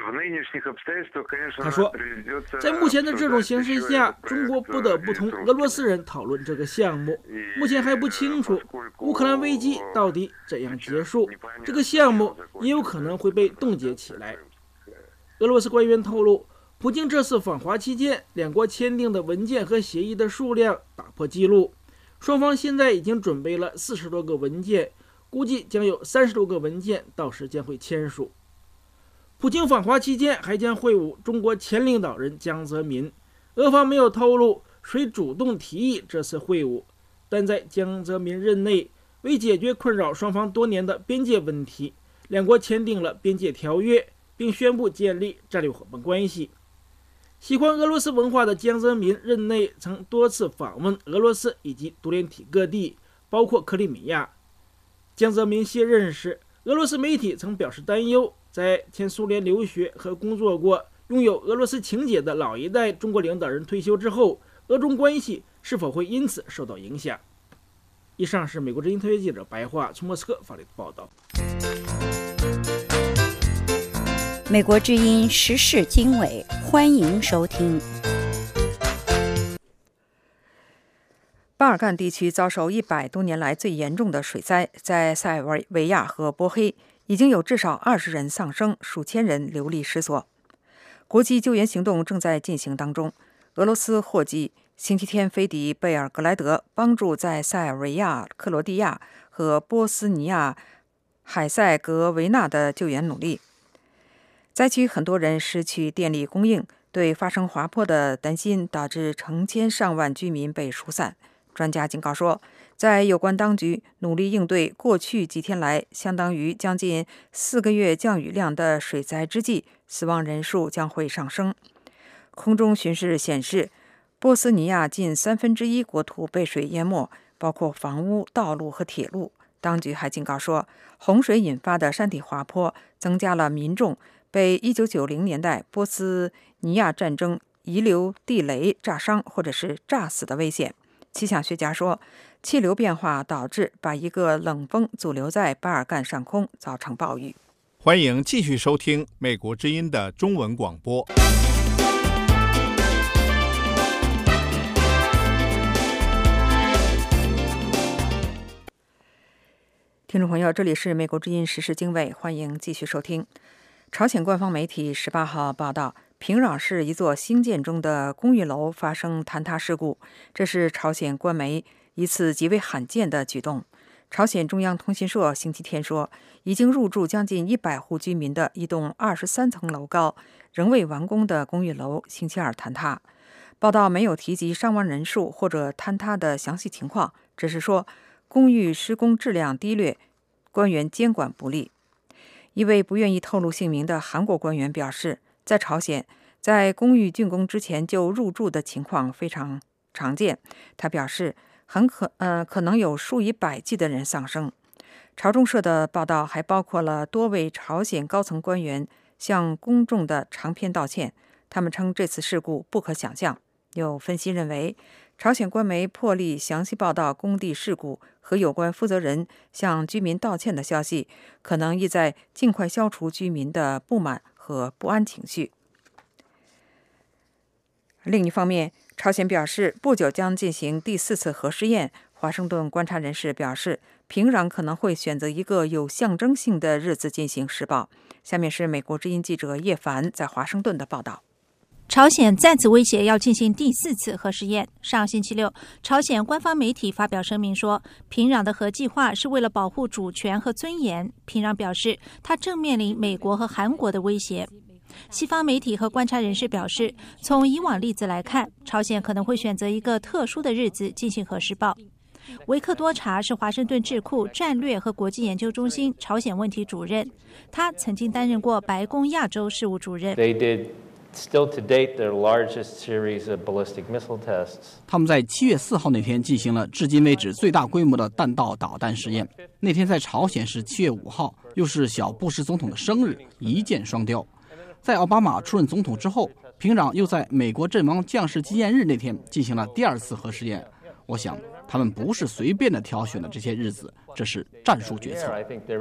他说，在目前的这种形势下，中国不得不同俄罗斯人讨论这个项目。目前还不清楚乌克兰危机到底怎样结束，这个项目也有可能会被冻结起来。俄罗斯官员透露，普京这次访华期间，两国签订的文件和协议的数量打破纪录，双方现在已经准备了40多个文件，估计将有30多个文件到时将会签署。普京访华期间还将会晤中国前领导人江泽民，俄方没有透露谁主动提议这次会晤，但在江泽民任内，为解决困扰双方多年的边界问题，两国签订了边界条约，并宣布建立战略伙伴关系。喜欢俄罗斯文化的江泽民任内曾多次访问俄罗斯以及独联体各地，包括克里米亚。江泽民卸任时，俄罗斯媒体曾表示担忧，在前苏联留学和工作过、拥有俄罗斯情结的老一代中国领导人退休之后，俄中关系是否会因此受到影响。以上是美国之音特约记者白桦从莫斯科发来的报道。 美国之音时事经纬，欢迎收听。 巴尔干地区遭受100多年来最严重的水灾，在塞尔维亚和波黑已经有至少20人丧生，数千人流离失所。国际救援行动正在进行当中。俄罗斯货机星期天飞抵贝尔格莱德，帮助在塞尔维亚、克罗地亚和波斯尼亚海塞格维纳的救援努力。灾区很多人失去电力供应，对发生滑坡的担心导致成千上万居民被疏散。专家警告说，在有关当局努力应对过去几天来相当于将近4个月降雨量的水灾之际，死亡人数将会上升。空中巡视显示，波斯尼亚近1/3国土被水淹没，包括房屋、道路和铁路。当局还警告说，洪水引发的山体滑坡增加了民众被1990年代波斯尼亚战争遗留地雷炸伤或者是炸死的危险。气象学家说，气流变化导致把一个冷锋阻留在巴尔干上空，造成暴雨。 欢迎继续收听美国之音的中文广播。 听众朋友，这里是美国之音时事经纬，欢迎继续收听。朝鲜官方媒体18号报道， 平壤市一座兴建中的公寓楼发生坍塌事故，这是朝鲜官媒一次极为罕见的举动。朝鲜中央通讯社星期天说，已经入住将近100户居民的一栋23层楼高、仍未完工的公寓楼星期二坍塌。报道没有提及伤亡人数或者坍塌的详细情况，只是说公寓施工质量低劣，官员监管不力。一位不愿意透露姓名的韩国官员表示，在朝鲜，在公寓竣工之前就入住的情况非常常见。他表示，可能有数以百计的人丧生。朝中社的报道还包括了多位朝鲜高层官员向公众的长篇道歉，他们称这次事故不可想象。有分析认为，朝鲜官媒破例详细报道工地事故和有关负责人向居民道歉的消息，可能意在尽快消除居民的不满和不安情绪。另一方面，朝鲜表示不久将进行第4次核试验。华盛顿观察人士表示，平壤可能会选择一个有象征性的日子进行试爆。下面是美国之音记者叶凡在华盛顿的报道。 朝鲜再次威胁要进行第4次核试验。上星期六，朝鲜官方媒体发表声明说，平壤的核计划是为了保护主权和尊严。平壤表示，它正面临美国和韩国的威胁。西方媒体和观察人士表示，从以往例子来看，朝鲜可能会选择一个特殊的日子进行核试爆。维克多查是华盛顿智库战略和国际研究中心朝鲜问题主任，他曾经担任过白宫亚洲事务主任。 他们在7月4号那天进行了至今为止最大规模的弹道导弹实验。那天在朝鲜是7月5号，又是小布什总统的生日，一箭双雕。在奥巴马出任总统之后，平壤又在美国阵亡将士纪念日那天进行了第2次核试验。我想，他们不是随便的挑选的这些日子，这是战术决策。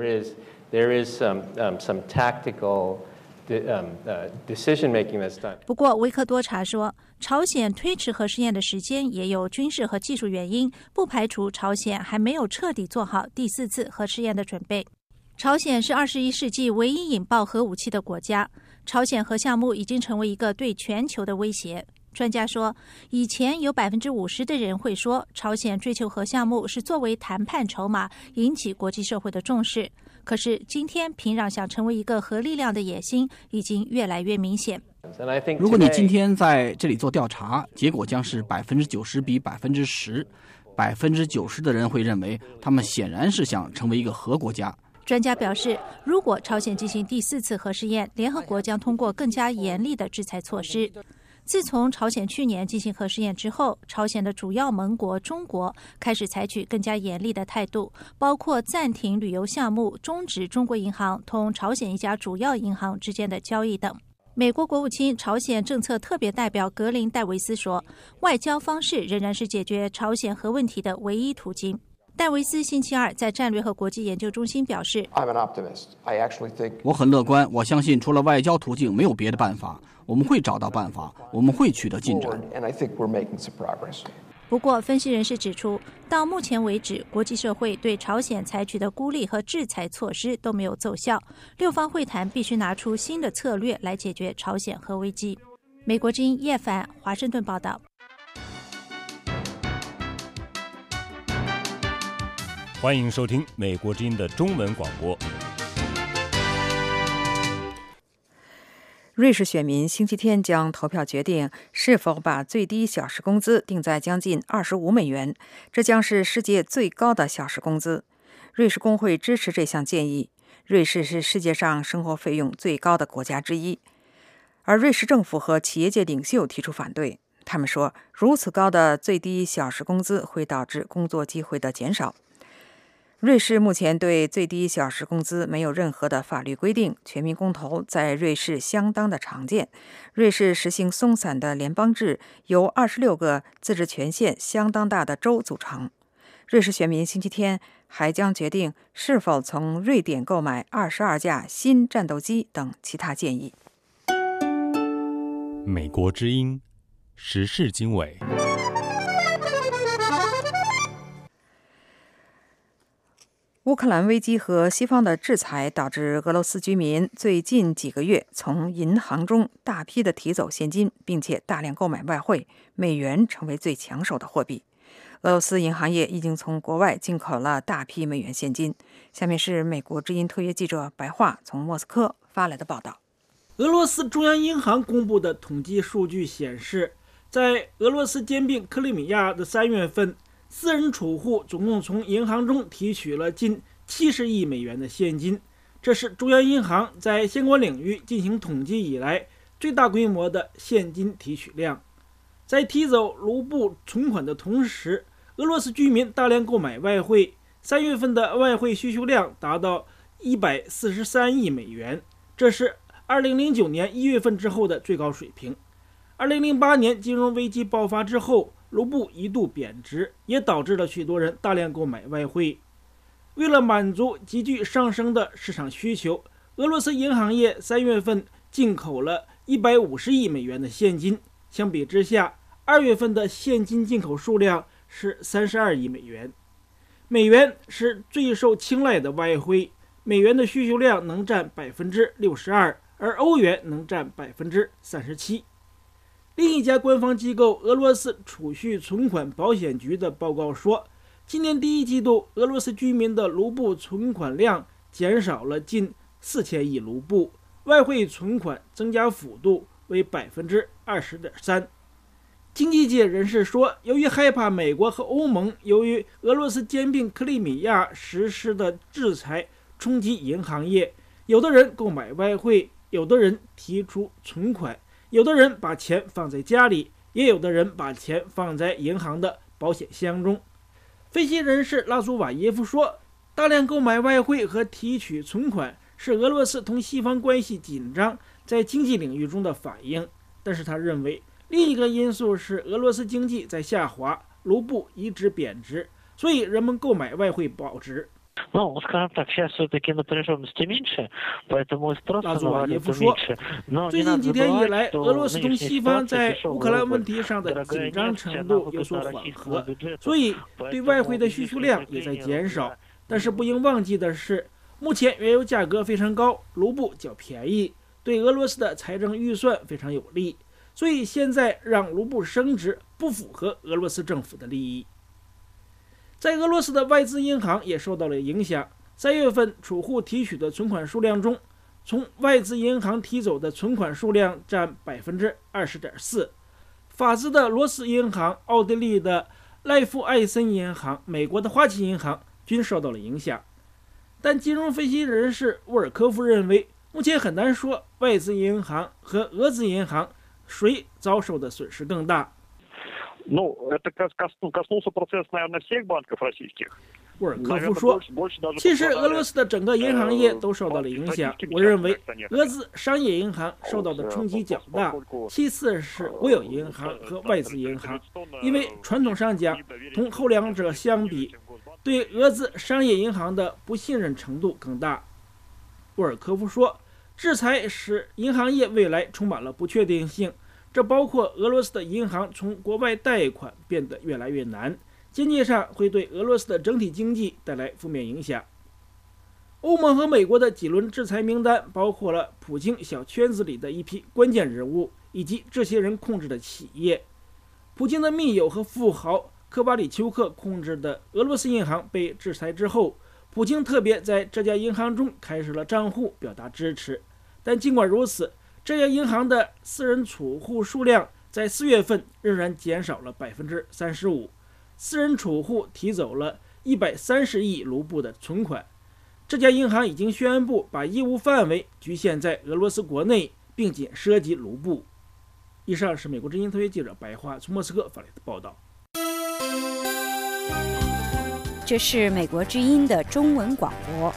不过，维克多查说，朝鲜推迟核试验的时间也有军事和技术原因，不排除朝鲜还没有彻底做好第4次核试验的准备。朝鲜是21世纪唯一引爆核武器的国家，朝鲜核项目已经成为一个对全球的威胁。专家说，以前有50%的人会说，朝鲜追求核项目是作为谈判筹码，引起国际社会的重视。可是今天平壤想成为一个核力量的野心已经越来越明显。 如果你今天在这里做调查，结果将是90%比10%，90%的人会认为他们显然是想成为一个核国家。 专家表示，如果朝鲜进行第4次核试验，联合国将通过更加严厉的制裁措施。自从朝鲜去年进行核试验之后，朝鲜的主要盟国中国开始采取更加严厉的态度，包括暂停旅游项目、终止中国银行同朝鲜一家主要银行之间的交易等。美国国务卿朝鲜政策特别代表格林戴维斯说，外交方式仍然是解决朝鲜核问题的唯一途径。戴维斯星期二在战略和国际研究中心表示， 我很乐观，我相信除了外交途径没有别的办法，我们会找到办法，我们会取得进展。 不过，分析人士指出，到目前为止，国际社会对朝鲜采取的孤立和制裁措施都没有奏效，六方会谈必须拿出新的策略来解决朝鲜核危机。美国之音叶凡华盛顿报道。 欢迎收听美国之音的中文广播。 瑞士选民星期天将投票决定是否把最低小时工资定在将近25美元，这将是世界最高的小时工资。瑞士工会支持这项建议。瑞士是世界上生活费用最高的国家之一，而瑞士政府和企业界领袖提出反对。他们说，如此高的最低小时工资会导致工作机会的减少。瑞士目前对最低小时工资没有任何的法律规定，全民公投在瑞士相当的常见。瑞士实行松散的联邦制，由26个自治权限相当大的州组成。瑞士选民星期天还将决定是否从瑞典购买22架新战斗机等其他建议。 美国之音时事经纬。 乌克兰危机和西方的制裁导致俄罗斯居民最近几个月从银行中大批的提走现金，并且大量购买外汇，美元成为最抢手的货币。俄罗斯银行业已经从国外进口了大批美元现金。下面是美国之音特约记者白桦从莫斯科发来的报道。 俄罗斯中央银行公布的统计数据显示，在俄罗斯兼并克里米亚的3月份，私人储户总共从银行中提取了近70亿美元的现金，这是中央银行在相关领域进行统计以来最大规模的现金提取量。在提走卢布存款的同时，俄罗斯居民大量购买外汇，3月份的外汇需求量达到143亿美元，这是2009年1月份之后的最高水平。2008年金融危机爆发之后，卢布一度贬值，也导致了许多人大量购买外汇。为了满足急剧上升的市场需求，俄罗斯银行业3月份进口了150亿美元的现金，相比之下，2月份的现金进口数量是32亿美元。美元是最受青睐的外汇，美元的需求量能占62%，而欧元能占37%。另一家官方机构俄罗斯储蓄存款保险局的报告说，今年第一季度俄罗斯居民的卢布存款量减少了近4000亿卢布，外汇存款增加幅度为20.3%。经济界人士说，由于害怕美国和欧盟由于俄罗斯兼并克里米亚实施的制裁冲击银行业，有的人购买外汇，有的人提出存款，有的人把钱放在家里，也有的人把钱放在银行的保险箱中。分析人士拉祖瓦耶夫说，大量购买外汇和提取存款是俄罗斯同西方关系紧张在经济领域中的反应，但是他认为另一个因素是俄罗斯经济在下滑，卢布一直贬值，所以人们购买外汇保值。拉祖瓦耶夫说，最近几天以来，俄罗斯同西方在乌克兰问题上的紧张程度有所缓和，所以对外汇的需求量也在减少。但是不应忘记的是，目前原油价格非常高，卢布较便宜，对俄罗斯的财政预算非常有利，所以现在让卢布升值不符合俄罗斯政府的利益。在俄罗斯的外资银行也受到了影响。3月份储户提取的存款数量中，从外资银行提走的存款数量占20.4%。法资的罗斯银行、奥地利的赖夫艾森银行、美国的花旗银行均受到了影响。但金融分析人士沃尔科夫认为，目前很难说外资银行和俄资银行谁遭受的损失更大。沃尔科夫说，其实俄罗斯的整个银行业都受到了影响。我认为俄资商业银行受到的冲击较大，其次是国有银行和外资银行，因为传统上讲，同后两者相比，对俄资商业银行的不信任程度更大。沃尔科夫说，制裁使银行业未来充满了不确定性，这包括俄罗斯的银行从国外贷款变得越来越难，经济上会对俄罗斯的整体经济带来负面影响。欧盟和美国的几轮制裁名单包括了普京小圈子里的一批关键人物，以及这些人控制的企业。普京的密友和富豪科巴里丘克控制的俄罗斯银行被制裁之后，普京特别在这家银行中开设了账户表达支持。但尽管如此，这家银行的私人储户数量在4月份仍然减少了35%，私人储户提走了130亿卢布的存款。这家银行已经宣布把业务范围局限在俄罗斯国内，并仅涉及卢布。以上是美国之音特约记者白桦从莫斯科发来的报道。 这是美国之音的中文广播。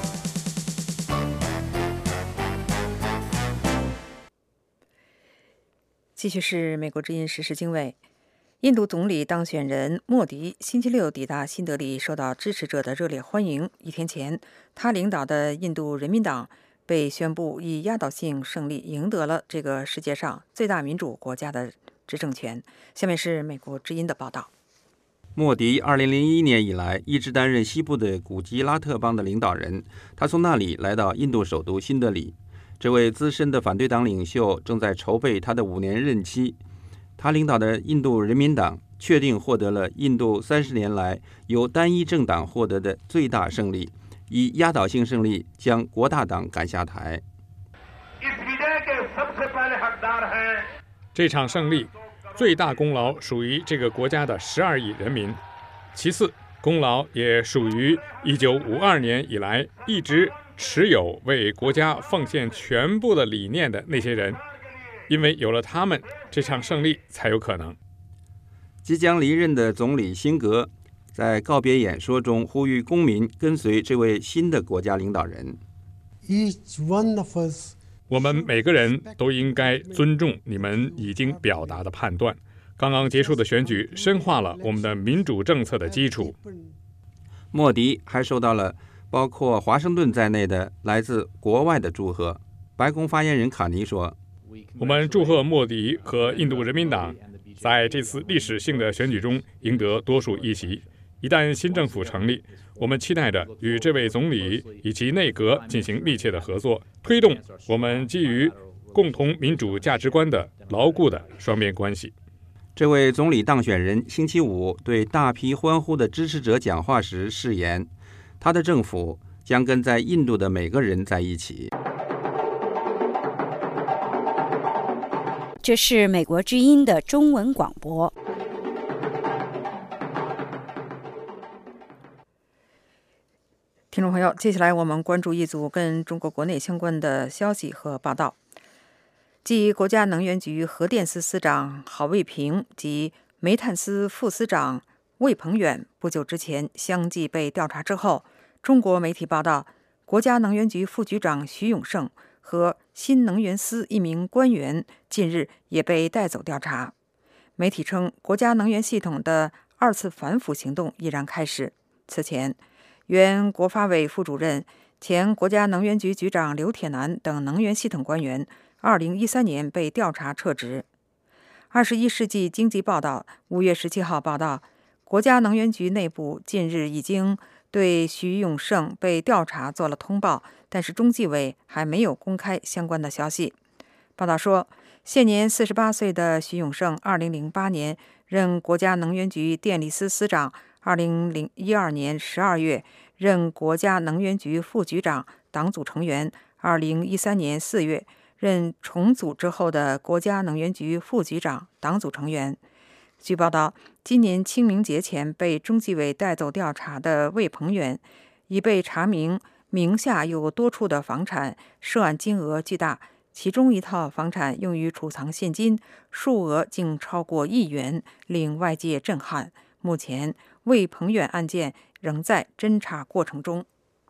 继续是美国之音时事经纬。印度总理当选人莫迪星期六抵达新德里，受到支持者的热烈欢迎。一天前，他领导的印度人民党被宣布以压倒性胜利赢得了这个世界上最大民主国家的执政权。下面是美国之音的报道。 莫迪2001年以来一直担任西部的古吉拉特邦的领导人，他从那里来到印度首都新德里。这位资深的反对党领袖正在筹备他的5年任期。他领导的印度人民党确定获得了印度30年来由单一政党获得的最大胜利，以压倒性胜利将国大党赶下台。 这场胜利最大功劳属于这个国家的12亿人民，其次功劳也属于1952年以来一直持有为国家奉献全部的理念的那些人，因为有了他们，这场胜利才有可能。 即将离任的总理辛格在告别演说中呼吁公民跟随这位新的国家领导人。 我们每个人都应该尊重你们已经表达的判断。刚刚结束的选举深化了我们的民主政策的基础。 莫迪还受到了包括华盛顿在内的来自国外的祝贺。白宫发言人卡尼说：“ 我们祝贺莫迪和印度人民党在这次历史性的选举中赢得多数议席。一旦新政府成立，我们期待着与这位总理以及内阁进行密切的合作，推动我们基于共同民主价值观的牢固的双边关系。” 这位总理当选人星期五对大批欢呼的支持者讲话时誓言，他的政府将跟在印度的每个人在一起。 这是美国之音的中文广播。 听众朋友，接下来我们关注一组跟中国国内相关的消息和报道。继国家能源局核电司司长郝卫平及煤炭司副司长魏鹏远不久之前相继被调查之后，中国媒体报道，国家能源局副局长徐永胜和新能源司一名官员近日也被带走调查。媒体称，国家能源系统的2次反腐行动已然开始。此前，原国发委副主任、前国家能源局局长刘铁男等能源系统官员2013年被调查撤职。21世纪经济报道5月17号报道，国家能源局内部近日已经对徐永胜被调查做了通报，但是中纪委还没有公开相关的消息。报道说，现年48岁的徐永胜2008年任国家能源局电力司司长，2012年12月任国家能源局副局长、党组成员，2013年4月任重组之后的国家能源局副局长、党组成员。据报道，今年清明节前被中纪委带走调查的魏鹏远，已被查明名下有多处的房产，涉案金额巨大，其中一套房产用于储藏现金，数额竟超过1亿元，令外界震撼。目前，魏鹏远案件仍在侦查过程中。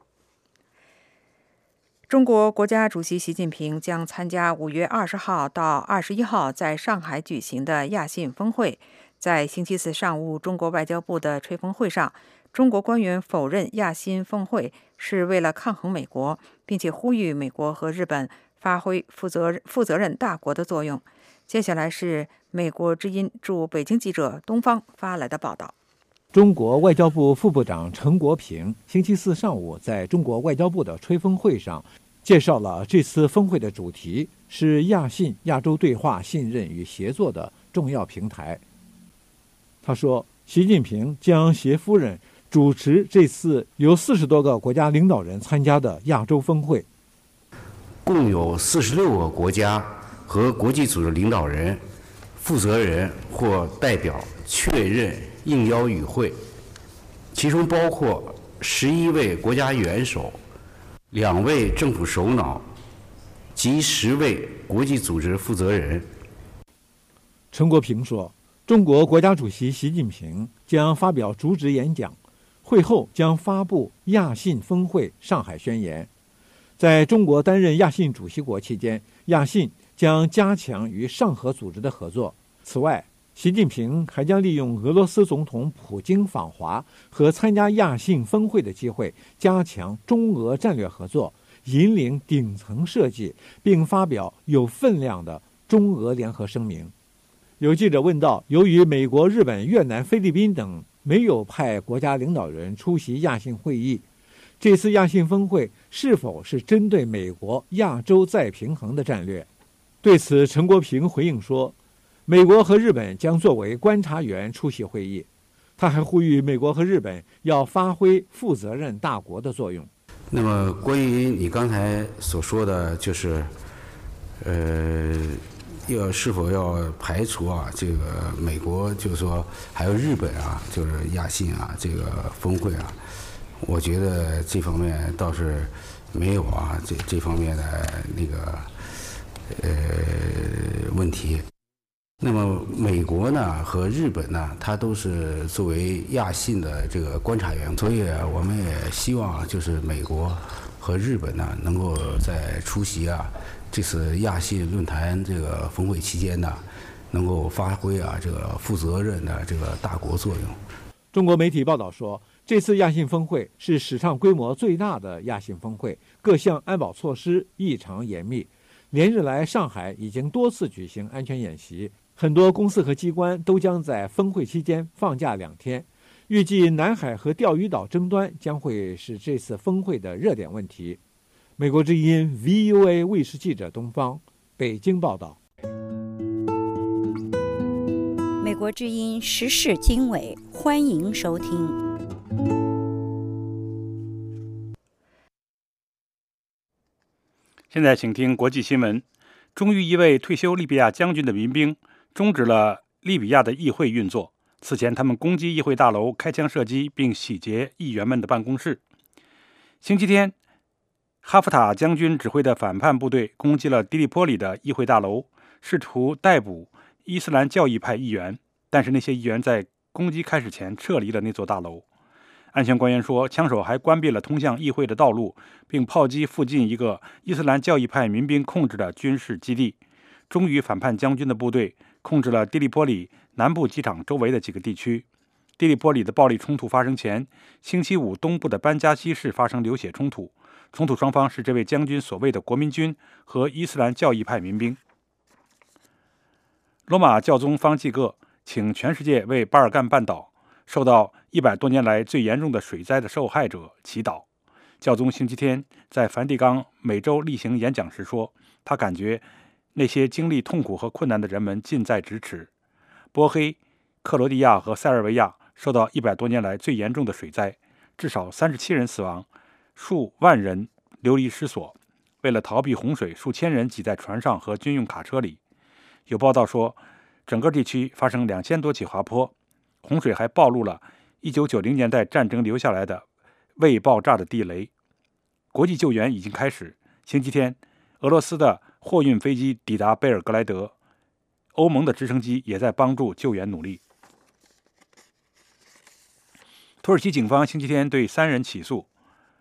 中国国家主席习近平将参加5月20号到21号在上海举行的亚信峰会。在星期四上午，中国外交部的吹风会上，中国官员否认亚信峰会是为了抗衡美国，并且呼吁美国和日本发挥负责任大国的作用。接下来是美国之音驻北京记者东方发来的报道。 中国外交部副部长陈国平星期四上午在中国外交部的吹风会上介绍了这次峰会的主题是亚信亚洲对话、信任与协作的重要平台。他说，习近平将携夫人主持这次由40多个国家领导人参加的亚洲峰会， 共有46个国家和国际组织领导人、负责人或代表确认应邀与会，其中包括11位国家元首、2位政府首脑及10位国际组织负责人。 陈国平说，中国国家主席习近平将发表主旨演讲，会后将发布亚信峰会上海宣言。在中国担任亚信主席国期间，亚信将加强与上合组织的合作。此外，习近平还将利用俄罗斯总统普京访华和参加亚信峰会的机会，加强中俄战略合作，引领顶层设计，并发表有分量的中俄联合声明。有记者问到，由于美国、日本、越南、菲律宾等没有派国家领导人出席亚信会议。这次亚信峰会是否是针对美国亚洲再平衡的战略？对此，陈国平回应说，美国和日本将作为观察员出席会议。他还呼吁美国和日本要发挥负责任大国的作用。 那么，关于你刚才所说的，就是，是否要排除啊？这个美国就是说，还有日本啊，就是亚信啊，这个峰会啊，我觉得这方面倒是没有啊，这方面的那个问题。那么美国呢和日本呢，它都是作为亚信的这个观察员，所以我们也希望就是美国和日本呢能够在出席这次亚信论坛这个峰会期间呢，能够发挥这个负责任的这个大国作用。 中国媒体报道说，这次亚信峰会是史上规模最大的亚信峰会，各项安保措施异常严密。连日来，上海已经多次举行安全演习。很多公司和机关都将在峰会期间放假2天，预计南海和钓鱼岛争端将会是这次峰会的热点问题。美国之音 VOA 卫视记者东方，北京报道。 美国之音时事经纬，欢迎收听。 现在请听国际新闻。终于，一位退休利比亚将军的民兵终止了利比亚的议会运作。此前，他们攻击议会大楼，开枪射击，并洗劫议员们的办公室。星期天，哈夫塔将军指挥的反叛部队攻击了迪利波里的议会大楼，试图逮捕伊斯兰教义派议员，但是那些议员在攻击开始前撤离了那座大楼。安全官员说，枪手还关闭了通向议会的道路，并炮击附近一个伊斯兰教义派民兵控制的军事基地。终于，反叛将军的部队控制了迪利波里南部机场周围的几个地区。迪利波里的暴力冲突发生前，星期五东部的班加西市发生流血冲突，冲突双方是这位将军所谓的国民军和伊斯兰教义派民兵。罗马教宗方济各请全世界为巴尔干半岛受到100多年来最严重的水灾的受害者祈祷。教宗星期天在梵蒂冈每周例行演讲时说，他感觉那些经历痛苦和困难的人们近在咫尺。波黑、克罗地亚和塞尔维亚受到100多年来最严重的水灾，至少37人死亡，数万人流离失所。为了逃避洪水，数千人挤在船上和军用卡车里。有报道说，整个地区发生2000多起滑坡。洪水还暴露了1990年代战争留下来的未爆炸的地雷。国际救援已经开始。星期天，俄罗斯的货运飞机抵达贝尔格莱德，欧盟的直升机也在帮助救援努力。土耳其警方星期天对3人起诉，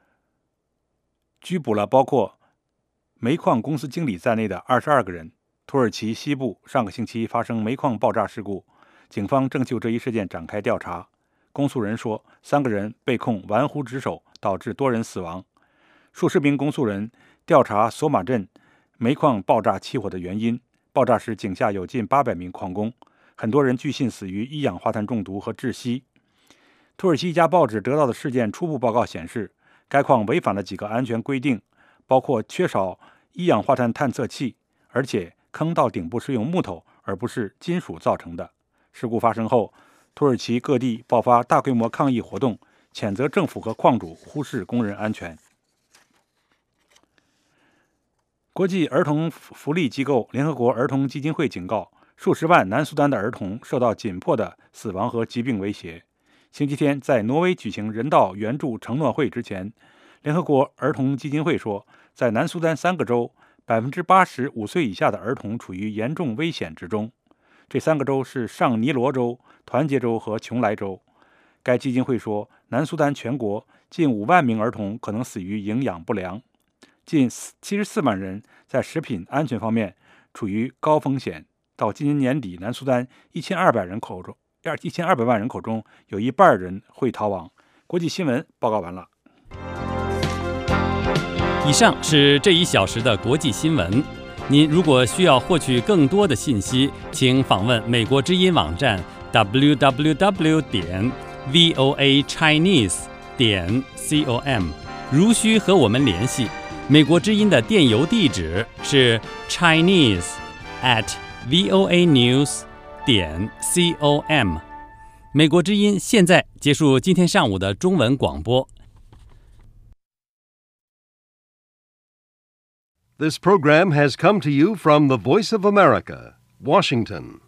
拘捕了包括煤矿公司经理在内的22个人。土耳其西部上个星期发生煤矿爆炸事故，警方正就这一事件展开调查。公诉人说，3个人被控玩忽职守，导致多人死亡。数十名公诉人调查索马镇煤矿爆炸起火的原因。爆炸时井下有近800名矿工，很多人据信死于一氧化碳中毒和窒息。土耳其一家报纸得到的事件初步报告显示，该矿违反了几个安全规定，包括缺少一氧化碳探测器，而且坑道顶部是用木头而不是金属造成的。事故发生后，土耳其各地爆发大规模抗议活动，谴责政府和矿主忽视工人安全。国际儿童福利机构联合国儿童基金会警告，数十万南苏丹的儿童受到紧迫的死亡和疾病威胁。星期天，在挪威举行人道援助承诺会之前，联合国儿童基金会说，在南苏丹3个州，85%岁以下的儿童处于严重危险之中。这3个州是上尼罗州、团结州和琼莱州。该基金会说，南苏丹全国近5万名儿童可能死于营养不良，近74万人在食品安全方面处于高风险。到今年年底，南苏丹1200万人口中有1半人会逃亡。国际新闻报告完了。 以上是这1小时的国际新闻。您如果需要获取更多的信息，请访问美国之音网站 www.voaswahili.com。 voachinese.com。如需和我们联系，美国之音的电邮地址是 chinese@voanews.com。美国之音现在结束今天上午的中文广播。 This program has come to you from the Voice of America, Washington.